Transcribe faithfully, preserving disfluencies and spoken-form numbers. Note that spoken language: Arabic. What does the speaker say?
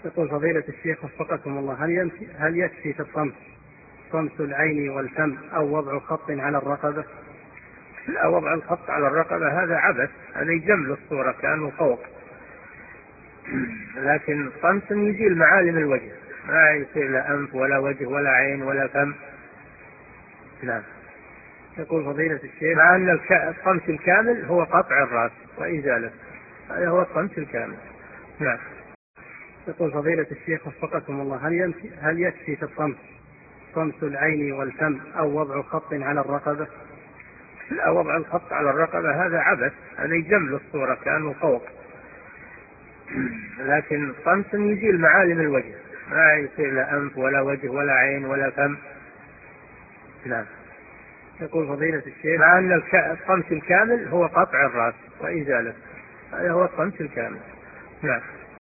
يقول فضيلة الشيخ وفقكم الله، هل يمشي هل يكفي في الطمس طمس العين والفم أو وضع خط على الرقبة؟ لا، وضع الخط على الرقبة هذا عبث، هذا يجمل الصورة كأنه فوق، لكن طمس يزيل معالم الوجه، ما يصير لا أنف ولا وجه ولا عين ولا فم. نعم. يقول فضيلة الشيخ مع أن الطمس الكامل هو قطع الرأس وإزالة، هذا هو الطمس الكامل. نعم. يقول فضيلة الشيخ وفقكم الله، هل يمشي هل يكفي في الطمس طمس العين والفم أو وضع خط على الرقبة؟ لا، وضع الخط على الرقبة هذا عبث، هذا يجمل الصورة كأنه فوق، لكن طمس يزيل معالم الوجه، ما يصير لا أنف ولا وجه ولا عين ولا فم. نعم. يقول فضيلة الشيخ مع أن الطمس الكامل هو قطع الرأس وإزالة، هذا هو الطمس الكامل. نعم.